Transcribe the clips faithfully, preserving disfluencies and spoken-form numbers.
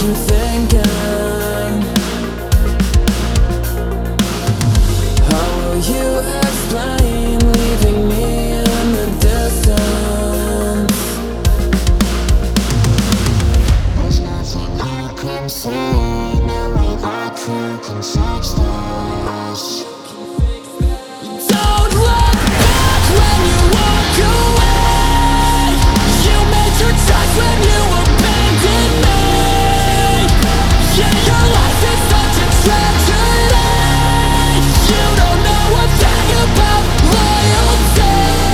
you thinking? How will you explain leaving me in the distance? There's nothing I can say, no way that you can fix this. Don't look back when you walk away. You made your choice when you abandoned me. Yeah, your life is such a tragedy. You don't know a thing about loyalty.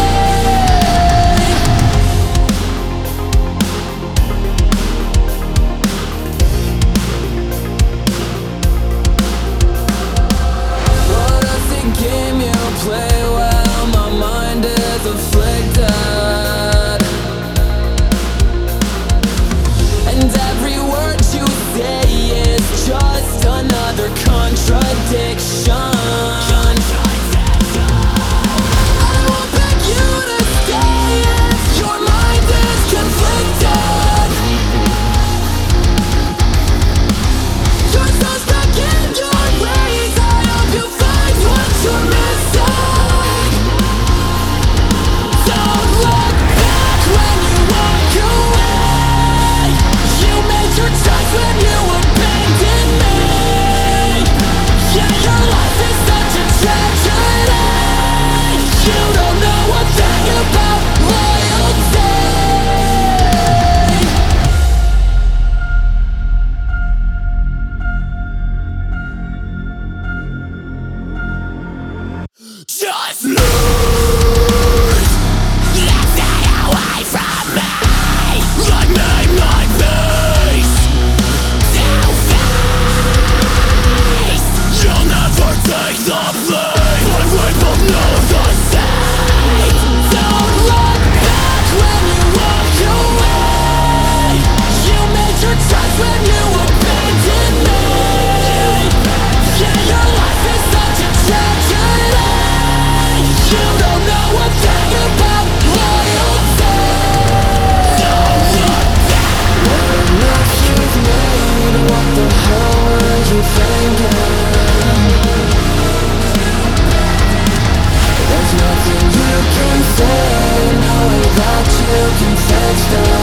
What is the game you play? Well, my mind is afflicted, and every word you say is just another contradiction. I won't beg you to stay if your mind is conflicted. You're so stuck in your ways, I hope you find what you're missing. Don't look back when you walk away. You made your choice when you abandoned me. Yeah, your life is such a tragedy. You don't know a thing about loyalty. Just lose, let's stay away from me. Like me, my peace to face. You'll never take the blame, but we both know the same. Don't look back when you walk away. You made your choice when you abandoned me. Yeah, your life is such a tragedy. You don't know a thing about loyalty. Don't look back. What a mess you've made. What the hell were you thinking? There's nothing you can say, no way that you can fix this.